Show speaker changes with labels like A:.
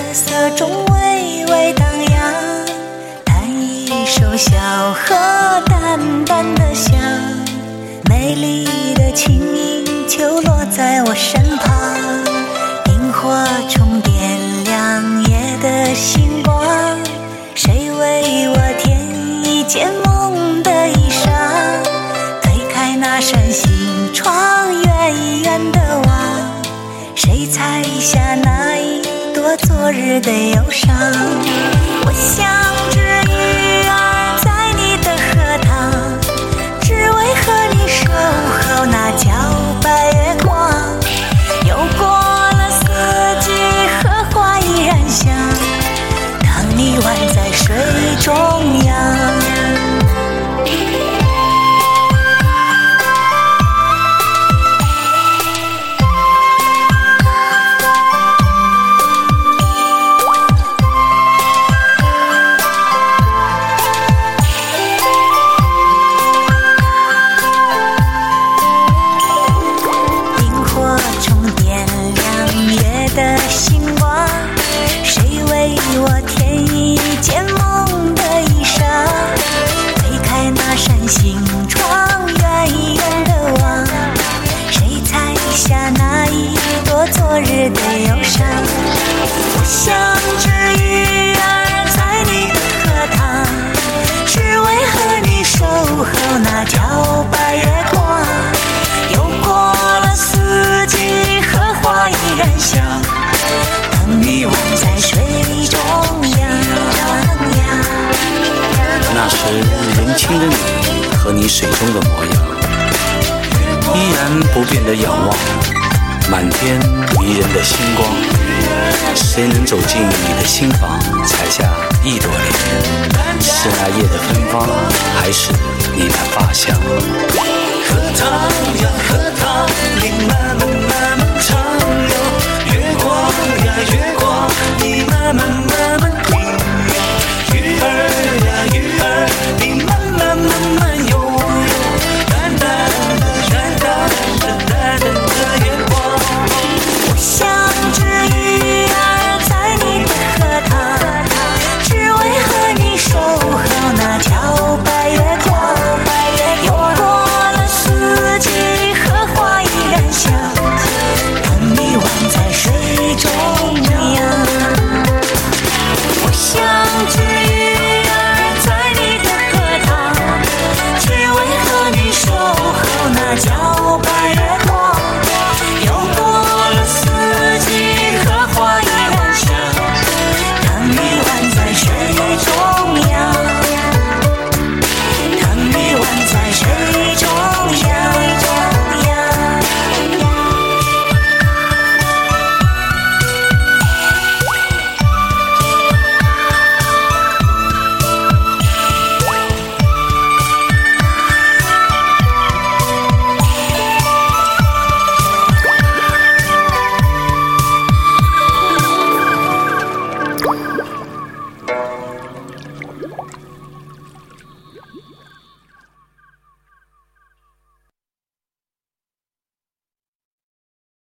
A: 色中微微荡漾，弹一首小河淡淡的香，美丽的轻音就落在我身旁，萤火虫点亮夜的星光，谁为我添一件梦的衣裳，推开那扇心窗，远远的望，谁采下那一朵昨日的忧伤。我像只鱼儿在你的荷塘，只为和你守候那皎白月光，又过了四季，荷花依然香，当你宛在水中央。的星光，谁为我添一件梦的衣裳，推开那扇心窗，远远的望，谁采下那一朵昨日的忧伤。我像只鱼儿在你的荷塘，只为和你守候那皎白月光，又过了四季，荷花依然香，等你宛在水中央。
B: 那时年轻的你和你水中的模样，依然不变的仰望满天迷人的星光，谁能走进你的心房，采下一朵莲？是那夜的芬芳，还是你的发香？
C: 荷塘呀荷塘，你慢慢慢慢长流，月光呀月光。